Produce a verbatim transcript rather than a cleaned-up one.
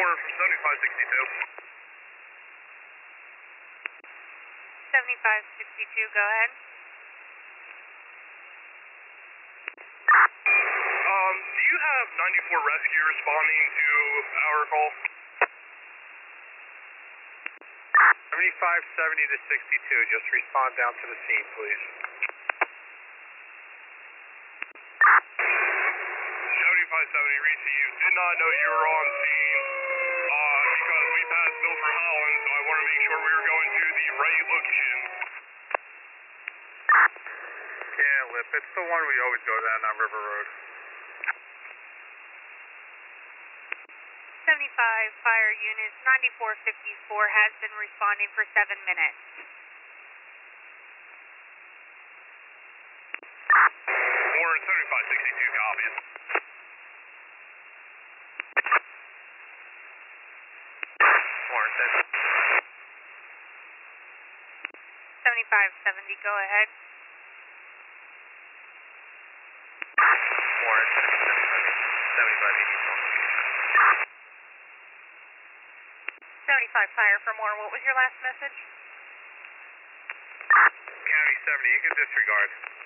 Moore from seventy-five sixty-two. seventy-five sixty-two, go ahead. Um, do you have ninety-four rescue responding to our call? seventy-five seventy to sixty-two, just respond down to the scene, please. seventy-five seventy, read to you. Did not know you were on scene uh, because we passed Milford Holland, so I want to make sure we were going to the right location. Yeah, Lip, it's the one we always go down on River Road. seventy-five fire units, ninety-four fifty-four has been responding for seven minutes. Warren seventy-five sixty-two copies. Warren ten. seventy-five seventy, go ahead. Warren seventy-five eighty-four. seventy-five fire for more, what was your last message? County seventy, you can disregard.